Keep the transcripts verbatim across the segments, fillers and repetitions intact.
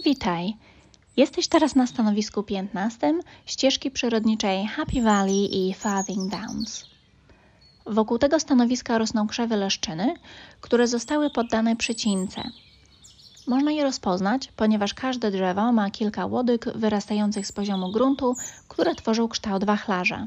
Witaj! Jesteś teraz na stanowisku piętnastym ścieżki przyrodniczej Happy Valley i Farthing Downs. Wokół tego stanowiska rosną krzewy leszczyny, które zostały poddane przycince. Można je rozpoznać, ponieważ każde drzewo ma kilka łodyg wyrastających z poziomu gruntu, które tworzą kształt wachlarza.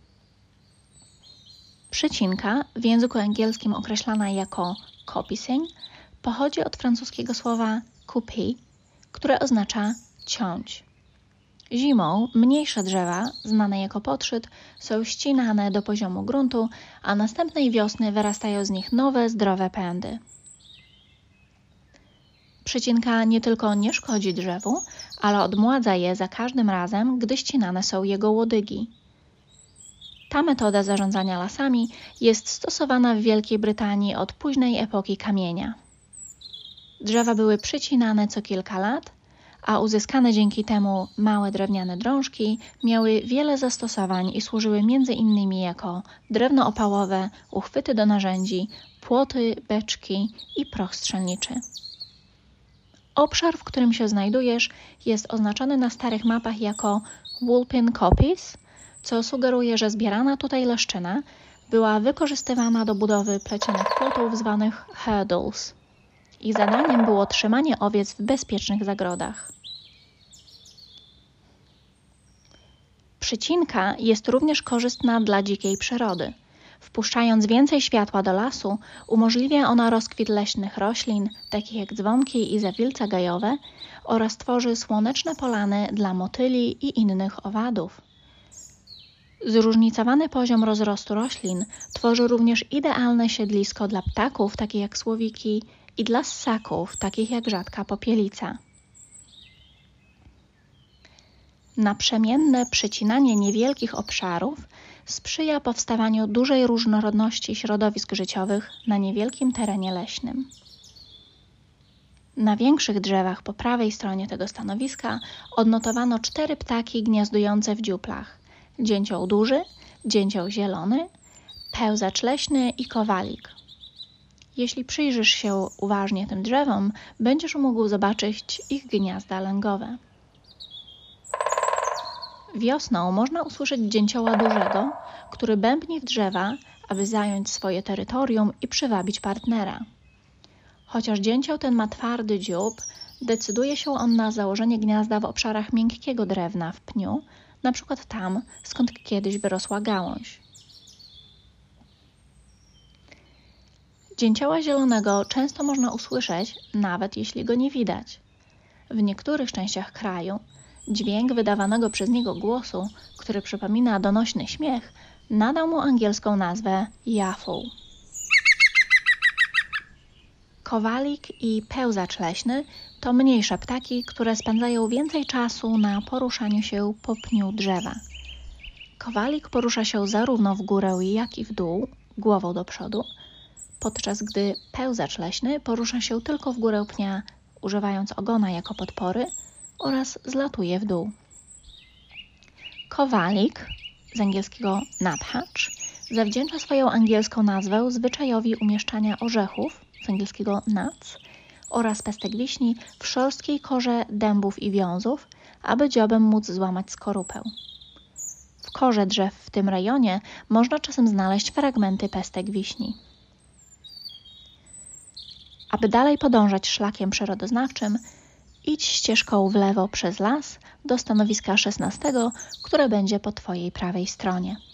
Przycinka, w języku angielskim określana jako copicing, pochodzi od francuskiego słowa couper, które oznacza ciąć. Zimą mniejsze drzewa, znane jako podszyt, są ścinane do poziomu gruntu, a następnej wiosny wyrastają z nich nowe, zdrowe pędy. Przycinka nie tylko nie szkodzi drzewu, ale odmładza je za każdym razem, gdy ścinane są jego łodygi. Ta metoda zarządzania lasami jest stosowana w Wielkiej Brytanii od późnej epoki kamienia. Drzewa były przycinane co kilka lat, a uzyskane dzięki temu małe drewniane drążki miały wiele zastosowań i służyły między innymi jako drewno opałowe, uchwyty do narzędzi, płoty, beczki i proch strzelniczy. Obszar, w którym się znajdujesz, jest oznaczony na starych mapach jako Woolpin Coppice, co sugeruje, że zbierana tutaj leszczyna była wykorzystywana do budowy plecionych płotów zwanych hurdles. Ich zadaniem było trzymanie owiec w bezpiecznych zagrodach. Przycinka jest również korzystna dla dzikiej przyrody. Wpuszczając więcej światła do lasu, umożliwia ona rozkwit leśnych roślin, takich jak dzwonki i zawilca gajowe, oraz tworzy słoneczne polany dla motyli i innych owadów. Zróżnicowany poziom rozrostu roślin tworzy również idealne siedlisko dla ptaków, takich jak słowiki, i dla ssaków, takich jak rzadka popielica. Naprzemienne przycinanie niewielkich obszarów sprzyja powstawaniu dużej różnorodności środowisk życiowych na niewielkim terenie leśnym. Na większych drzewach po prawej stronie tego stanowiska odnotowano cztery ptaki gniazdujące w dziuplach: dzięcioł duży, dzięcioł zielony, pełzacz leśny i kowalik. Jeśli przyjrzysz się uważnie tym drzewom, będziesz mógł zobaczyć ich gniazda lęgowe. Wiosną można usłyszeć dzięcioła dużego, który bębni w drzewa, aby zająć swoje terytorium i przywabić partnera. Chociaż dzięcioł ten ma twardy dziób, decyduje się on na założenie gniazda w obszarach miękkiego drewna w pniu, na przykład tam, skąd kiedyś wyrosła gałąź. Dzięcioła zielonego często można usłyszeć, nawet jeśli go nie widać. W niektórych częściach kraju dźwięk wydawanego przez niego głosu, który przypomina donośny śmiech, nadał mu angielską nazwę jaffle. Kowalik i pełzacz leśny to mniejsze ptaki, które spędzają więcej czasu na poruszaniu się po pniu drzewa. Kowalik porusza się zarówno w górę, jak i w dół, głową do przodu, podczas gdy pełzacz leśny porusza się tylko w górę pnia, używając ogona jako podpory, oraz zlatuje w dół. Kowalik, z angielskiego nuthatch, zawdzięcza swoją angielską nazwę zwyczajowi umieszczania orzechów, z angielskiego nuts, oraz pestek wiśni w szorstkiej korze dębów i wiązów, aby dziobem móc złamać skorupę. W korze drzew w tym rejonie można czasem znaleźć fragmenty pestek wiśni. Aby dalej podążać szlakiem przyrodoznawczym, idź ścieżką w lewo przez las do stanowiska szesnastego, które będzie po Twojej prawej stronie.